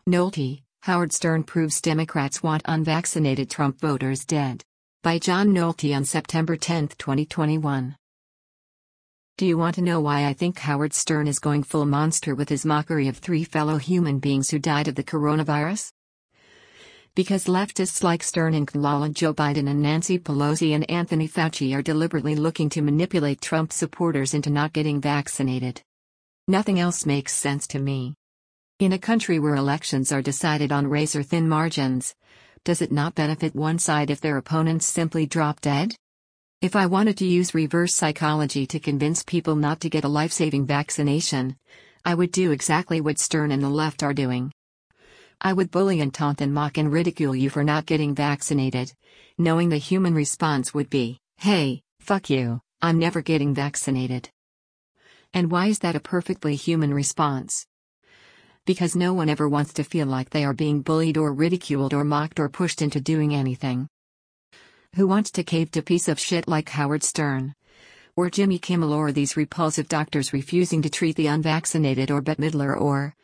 Nolte, Howard Stern proves Democrats want unvaccinated Trump voters dead. By John Nolte on September 10, 2021. Do you want to know why I think Howard Stern is going full monster with his mockery of 3 fellow human beings who died of the coronavirus? Because leftists like Stern and Kamala, Joe Biden and Nancy Pelosi and Anthony Fauci are deliberately looking to manipulate Trump supporters into not getting vaccinated. Nothing else makes sense to me. In a country where elections are decided on razor-thin margins, does it not benefit one side if their opponents simply drop dead? If I wanted to use reverse psychology to convince people not to get a life-saving vaccination, I would do exactly what Stern and the left are doing. I would bully and taunt and mock and ridicule you for not getting vaccinated, knowing the human response would be, "Hey, fuck you, I'm never getting vaccinated." And why is that a perfectly human response? Because no one ever wants to feel like they are being bullied or ridiculed or mocked or pushed into doing anything. Who wants to cave to a piece of shit like Howard Stern? Or Jimmy Kimmel, or these repulsive doctors refusing to treat the unvaccinated, or Bette Midler,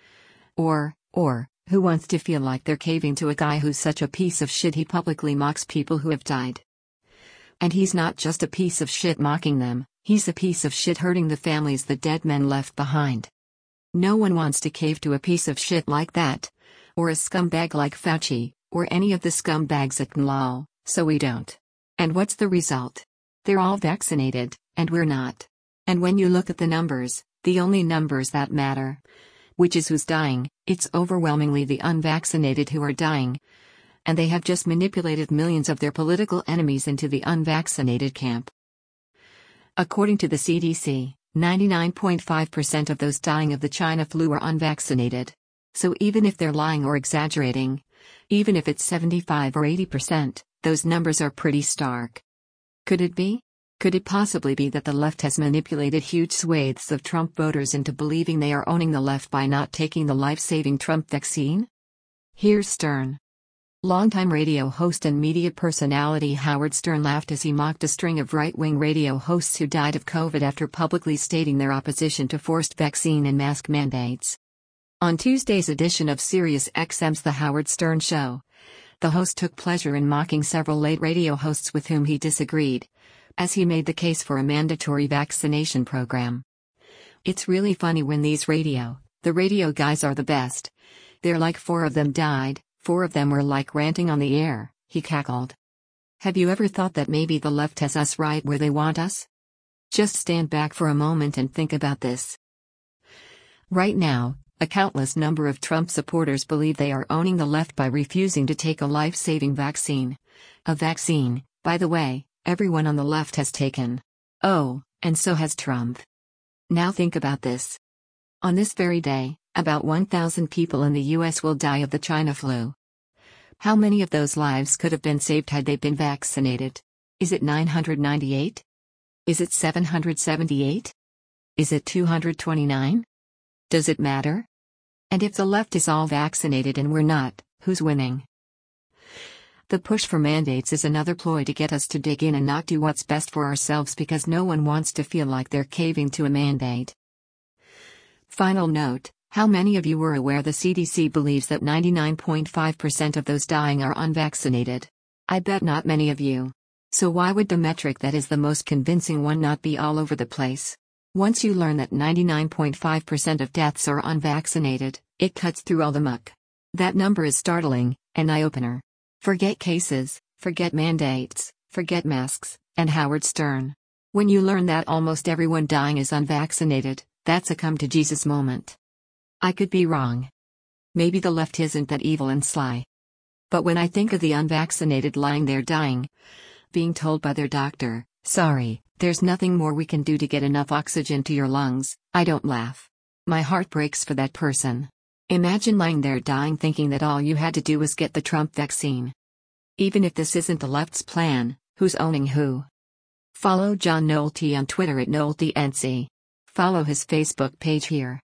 or who wants to feel like they're caving to a guy who's such a piece of shit he publicly mocks people who have died? And he's not just a piece of shit mocking them, he's a piece of shit hurting the families the dead men left behind. No one wants to cave to a piece of shit like that, or a scumbag like Fauci, or any of the scumbags at NLAW, so we don't. And what's the result? They're all vaccinated, and we're not. And when you look at the numbers, the only numbers that matter, which is who's dying, it's overwhelmingly the unvaccinated who are dying. And they have just manipulated millions of their political enemies into the unvaccinated camp. According to the CDC, 99.5% of those dying of the China flu are unvaccinated. So even if they're lying or exaggerating, even if it's 75 or 80%, those numbers are pretty stark. Could it be? Could it possibly be that the left has manipulated huge swathes of Trump voters into believing they are owning the left by not taking the life-saving Trump vaccine? Here's Stern. Longtime radio host and media personality Howard Stern laughed as he mocked a string of right-wing radio hosts who died of COVID after publicly stating their opposition to forced vaccine and mask mandates. On Tuesday's edition of SiriusXM's The Howard Stern Show, the host took pleasure in mocking several late radio hosts with whom he disagreed, as he made the case for a mandatory vaccination program. It's really funny when the radio guys are the best. They're like 4 of them died. 4 of them were like ranting on the air, he cackled. Have you ever thought that maybe the left has us right where they want us? Just stand back for a moment and think about this. Right now, a countless number of Trump supporters believe they are owning the left by refusing to take a life-saving vaccine. A vaccine, by the way, everyone on the left has taken. Oh, and so has Trump. Now think about this. On this very day, about 1,000 people in the U.S. will die of the China flu. How many of those lives could have been saved had they been vaccinated? Is it 998? Is it 778? Is it 229? Does it matter? And if the left is all vaccinated and we're not, who's winning? The push for mandates is another ploy to get us to dig in and not do what's best for ourselves because no one wants to feel like they're caving to a mandate. Final note. How many of you were aware the CDC believes that 99.5% of those dying are unvaccinated? I bet not many of you. So why would the metric that is the most convincing one not be all over the place? Once you learn that 99.5% of deaths are unvaccinated, it cuts through all the muck. That number is startling, an eye-opener. Forget cases, forget mandates, forget masks, and Howard Stern. When you learn that almost everyone dying is unvaccinated, that's a come-to-Jesus moment. I could be wrong. Maybe the left isn't that evil and sly. But when I think of the unvaccinated lying there dying, being told by their doctor, "Sorry, there's nothing more we can do to get enough oxygen to your lungs," I don't laugh. My heart breaks for that person. Imagine lying there dying thinking that all you had to do was get the Trump vaccine. Even if this isn't the left's plan, who's owning who? Follow John Nolte on Twitter at NolteNC. Follow his Facebook page here.